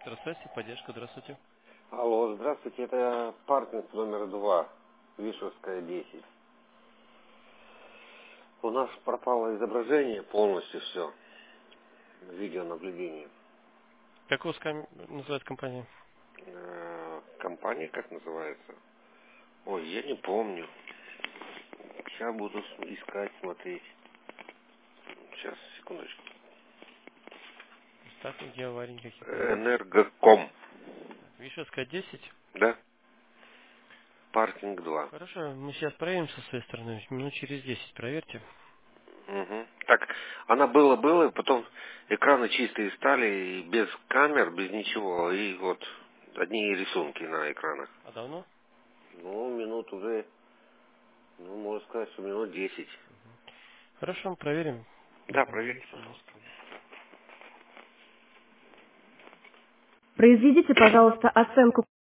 Здравствуйте, поддержка, здравствуйте. Алло, здравствуйте, это паркинг номер 2, Вишевская, 10. У нас пропало изображение, полностью все, видеонаблюдение. Как у вас называется компания? Компания как называется? Ой, я не помню. Сейчас буду искать, смотреть. Сейчас, секундочку. Так, где аварии какие-то? Энергоком, Вишевская 10. да? Паркинг 2. Хорошо, мы сейчас проверим со своей стороны. Минут через 10 проверьте. Угу. Так, она была, потом экраны чистые стали, и без камер, без ничего, и вот одни рисунки на экранах. А давно? Ну, минут уже, ну, можно сказать, что минут 10. Хорошо, проверим. Да, проверьте, Если есть. пожалуйста. Произведите, пожалуйста, оценку